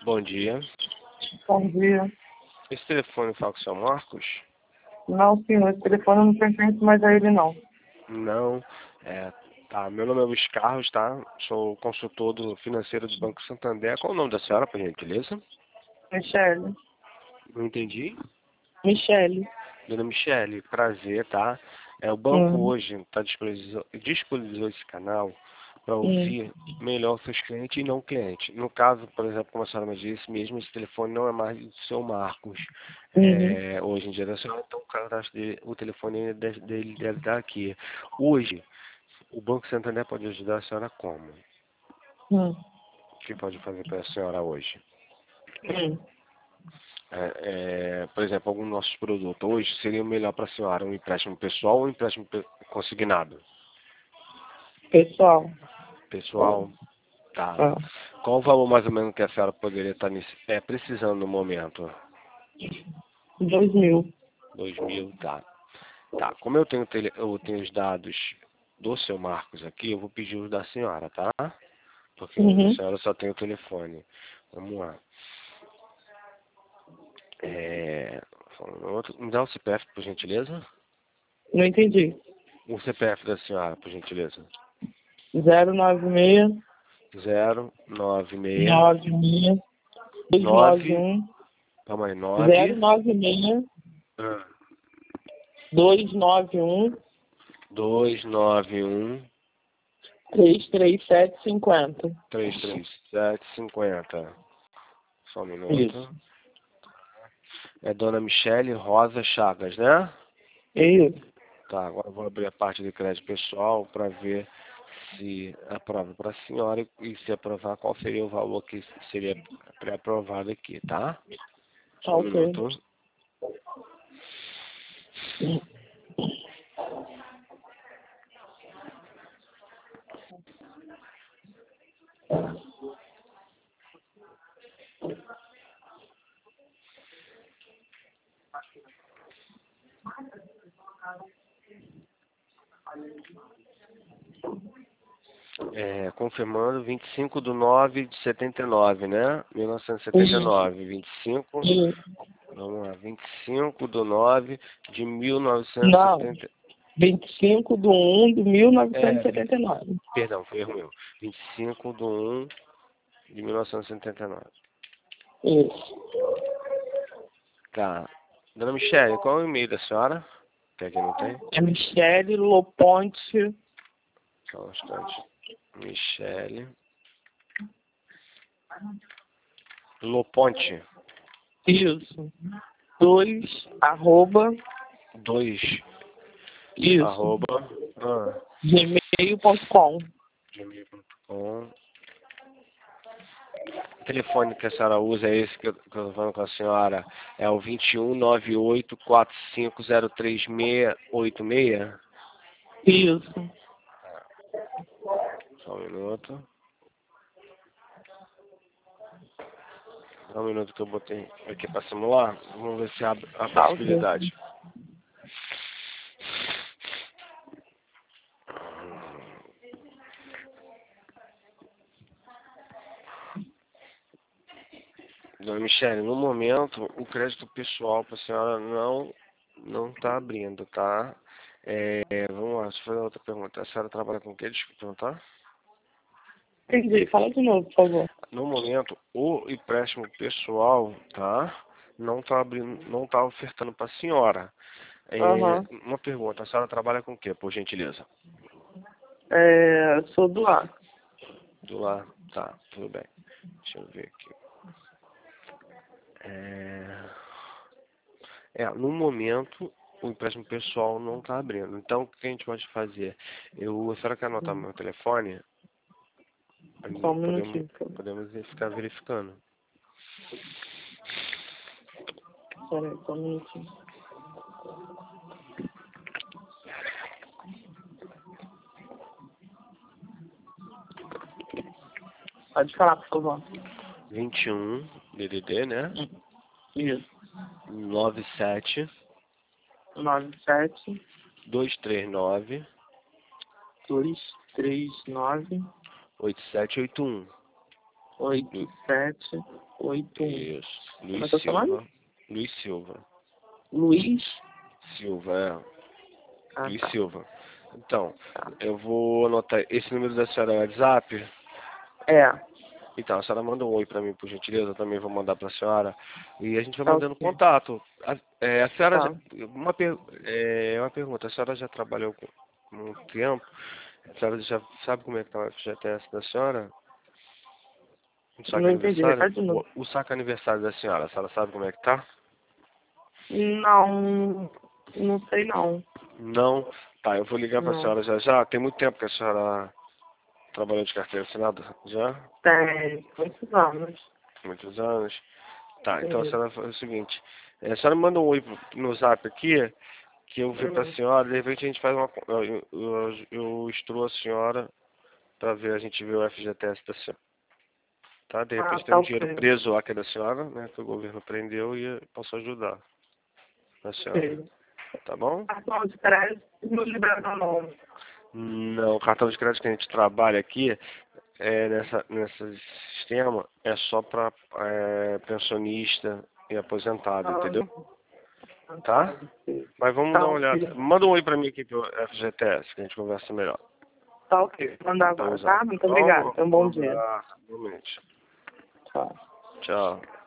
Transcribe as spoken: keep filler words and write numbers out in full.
Bom dia. Bom dia. Esse telefone fala com o seu Marcos? Não, senhor, esse telefone eu não pertence mais a ele, não. Não. É, tá. Meu nome é Luiz Carlos, tá? Sou consultor do financeiro do Banco Santander. Qual o nome da senhora, por gentileza? Michele. Não entendi. Michele. Dona Michele, prazer, tá? É, o banco Hum. hoje está disponibilizou, disponibilizou esse canal para Hum. ouvir melhor seus clientes e não clientes. No caso, por exemplo, como a senhora me disse mesmo, esse telefone não é mais do seu Marcos. Uhum. É, hoje em dia da senhora, então o cadastro dele, o telefone dele dele deve estar aqui. Hoje, o Banco Santander pode ajudar a senhora como? Hum. O que pode fazer para a senhora hoje? Hum. É, é, por exemplo, algum dos nossos produtos hoje seria melhor para a senhora um empréstimo pessoal ou um empréstimo pe- consignado? Pessoal. Pessoal, tá. Ah. Qual o valor mais ou menos que a senhora poderia estar nesse, é, precisando no momento? Dois mil. Dois mil, tá. Tá, como eu tenho, tele, eu tenho os dados do seu Marcos aqui, eu vou pedir os da senhora, tá? Porque a Uhum. senhora só tem o telefone. Vamos lá. É, só um minuto. Me dá o C P F, por gentileza? Não entendi. O C P F da senhora, por gentileza. Zero nove seis Zero nove seis nove seis dois nove nove. um Calma aí, zero nove. nove seis Ah, dois nove um dois nove um três três sete cinquenta. três três sete cinquenta. Só um Isso. minuto. É Dona Michele Rosa Chagas, né? Isso. Tá, agora eu vou abrir a parte de crédito pessoal para ver se aprova para a senhora e se aprovar, qual seria o valor que seria pré-aprovado aqui, tá? Tá Só um ok. minuto. É, confirmando, vinte e cinco de nove de setenta e nove, né? mil novecentos e setenta e Isso. nove, vinte e cinco, Isso. vamos lá, vinte e cinco de nove de mil novecentos e Não. setenta, vinte e cinco de um de mil novecentos e é, vi- setenta e nove. perdão, foi erro meu, vinte e cinco de um de mil novecentos e setenta e nove. Isso. Tá. Dona Michele, qual é o e-mail da senhora? Que aqui não tem? É Michele Loponte. Só um instante. Michele Loponte. Isso. Dois, arroba, Dois. isso. Arroba. Ah, gmail ponto com. gmail ponto com. O telefone que a senhora usa é esse que eu, que eu tô falando com a senhora. É o vinte e um nove oito quatro cinco zero três seis oito seis. Isso. Só um minuto. Só um minuto que eu botei aqui para simular. Vamos ver se abre a Tá ok. possibilidade. Dona Michele, no momento, o crédito pessoal para a senhora não não está abrindo, tá? É, vamos lá, deixa eu fazer outra pergunta. A senhora trabalha com o quê? Desculpa perguntar. Entendi. Fala de novo, por favor. No momento, o empréstimo pessoal, tá? Não está abrindo, não está ofertando para a senhora. É, Aham. uma pergunta, a senhora trabalha com o quê, por gentileza? É, sou do ar. Do lá, tá, tudo bem. Deixa eu ver aqui. É, é, no momento, o empréstimo pessoal não está abrindo. Então, o que a gente pode fazer? Eu, a senhora quer anotar meu telefone? Só um Podemos, minutinho, por favor. podemos ficar verificando. Peraí, só um minutinho. Pode falar, por favor. vinte e um, D D D, né? Isso. nove sete Nove sete dois três nove dois três nove oito sete oito um. oito sete oito um. Isso. Como Luiz é que é o seu Silva. nome? Luiz Silva. Luiz? Silva, é. Ah, Luiz tá. Silva. Então, Tá. eu vou anotar esse número da senhora é WhatsApp. É, Então, a senhora manda um oi pra mim, por gentileza, eu também vou mandar pra senhora. E a gente vai tá mantendo ok. contato. A, é, a senhora já, Tá. uma, per, é, uma pergunta, a senhora já trabalhou com um tempo? A senhora já sabe como é que tá o F G T S da senhora? O saque Não entendi, aniversário? repete de O, novo. o saque aniversário da senhora, a senhora sabe como é que tá? Não, não sei não. Não? Tá, eu vou ligar pra Não. senhora já já. Tem muito tempo que a senhora trabalhou de carteira assinada? Já? Tem muitos anos. Muitos anos? Tá, então a Sim. senhora faz o seguinte. É, a senhora manda um oi pro- no zap aqui, que eu vi pra Hum. senhora, de repente a gente faz uma... Eu, eu, eu, eu instruo a senhora pra ver, a gente ver o F G T S da senhora. Tá? De Ah, repente tem tá um dinheiro ok. preso lá que é da senhora, né? Que o governo prendeu e eu posso ajudar a senhora. Ok. Tá bom? Cartão de crédito não libera meu nome. Não, o cartão de crédito que a gente trabalha aqui, é, nessa, nesse sistema, é só para é, pensionista e aposentado, Ah, entendeu? não Tá? sabe. Mas vamos Tá dar uma olhada. ok. Manda um oi pra mim aqui pro F G T S, que a gente conversa melhor. Tá ok. Vou mandar Pelo agora, zap. tá? Muito Tá obrigada. bom? Tenha um Um bom dia. abraço. Realmente. Tchau. Tchau.